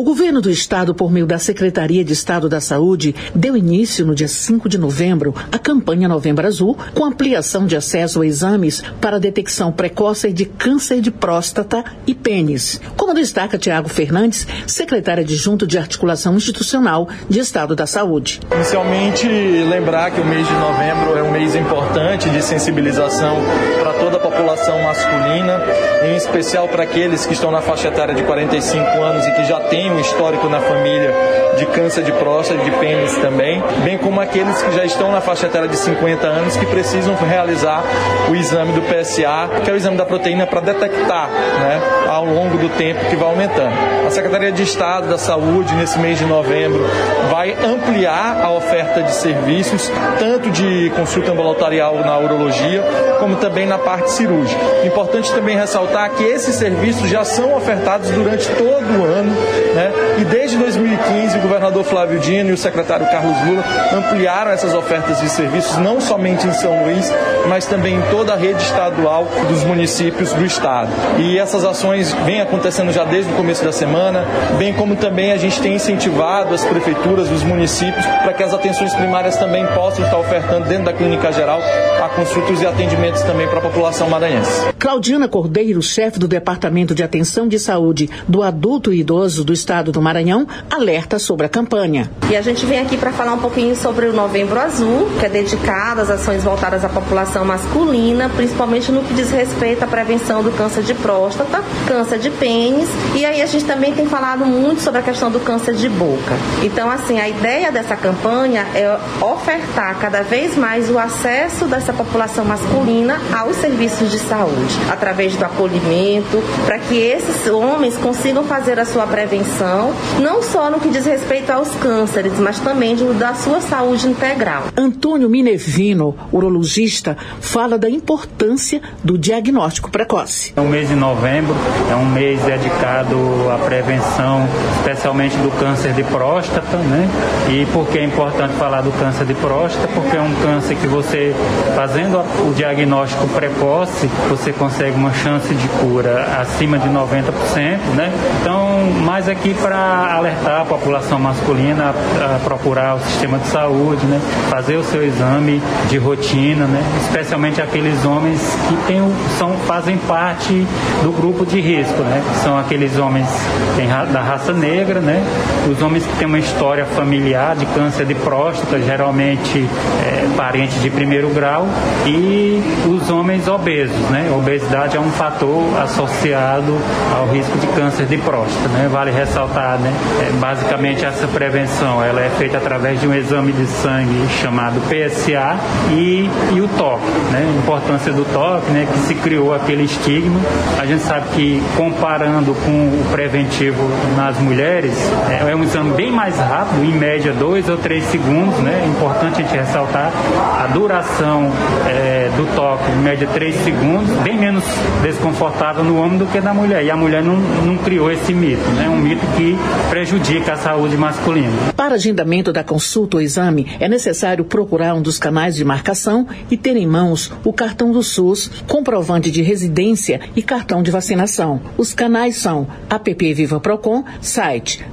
governo do estado, por meio da Secretaria de Estado da Saúde, deu início no dia 5 de novembro à campanha Novembro Azul, com ampliação de acesso a exames para detecção precoce de câncer de próstata e pênis. Como destaca Tiago Fernandes, secretário adjunto de Articulação Institucional de Estado da Saúde. Inicialmente, lembrar que o mês de novembro é um mês importante de sensibilização para toda a população masculina, em especial para aqueles que estão na faixa etária de 45 anos e que já têm um histórico na família de câncer de próstata e de pênis também, bem como aqueles que já estão na faixa etária de 50 anos que precisam realizar o exame do PSA, que é o exame da proteína para detectar, ao longo do tempo que vai aumentando. A Secretaria de Estado da Saúde, nesse mês de novembro, vai ampliar a oferta de serviços, tanto de consulta ambulatorial na urologia, como também na parte cirúrgica. Importante também ressaltar que esses serviços já são ofertados durante todo o ano, e desde 2015 o governador Flávio Dino e o secretário Carlos Lula ampliaram essas ofertas de serviços, não somente em São Luís, mas também em toda a rede estadual dos municípios do estado. E essas ações vêm acontecendo já desde o começo da semana, bem como também a gente tem incentivado as prefeituras dos municípios para que as atenções primárias também possam estar ofertando dentro da clínica geral a consultas e atendimentos também para a população maranhense. Claudina Cordeiro, chefe do Departamento de Atenção de Saúde do Adulto e Idoso do Estado do Maranhão, alerta sobre a campanha. E a gente vem aqui para falar um pouquinho sobre o Novembro Azul, que é dedicado às ações voltadas à população masculina, principalmente no que diz respeito à prevenção do câncer de próstata, câncer de pênis, e aí a gente também tem falado muito sobre a questão do câncer de boca. Então, assim, a ideia dessa campanha é ofertar cada vez mais o acesso dessa população masculina aos serviços de saúde, através do acolhimento, para que esses homens consigam fazer a sua prevenção, não só no que diz respeito aos cânceres, mas também da sua saúde integral. Antônio Minevino, urologista, fala da importância do diagnóstico precoce. O mês de novembro é um mês dedicado à prevenção, especialmente do câncer de próstata, E por que é importante falar do câncer de próstata? Porque é um câncer que você, fazendo o diagnóstico precoce, você consegue uma chance de cura acima de 90%, Então, mais aqui para alertar a população masculina a procurar o sistema de saúde, Fazer o seu exame de rotina, Especialmente aqueles homens que fazem parte do grupo de risco, São aqueles homens da raça negra, Os homens que têm uma história familiar de câncer de próstata, geralmente parentes de primeiro grau, e os homens obesos, A obesidade é um fator associado ao risco de câncer de próstata, Vale ressaltar, basicamente essa prevenção, ela é feita através de um exame de sangue chamado PSA e o toque, A importância do toque, que se criou aquele estigma. A gente sabe que, comparando com o preventivo nas mulheres, é um exame bem mais rápido, em média 2 ou 3 segundos, É importante a gente ressaltar a duração do toque, em média 3 segundos, bem menos desconfortável no homem do que na mulher. E a mulher não criou esse mito, Um mito que prejudica a saúde masculina. Para agendamento da consulta ou exame, é necessário procurar um dos canais de marcação e ter em mãos o cartão do SUS, comprovante de residência e cartão de vacinação. Os canais são app Viva Procon, site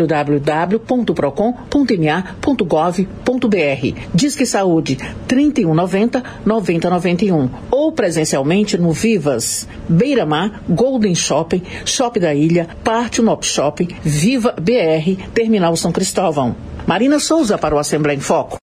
www.procon.ma.gov.br, Disque Saúde 3190-9091 ou presencialmente no Vivas, Beira-Mar, Golden Shopping, Shopping da Ilha, Pátio Nop Shopping, Viva BR, Terminal São Cristóvão. Marina Souza para o Assembleia em Foco.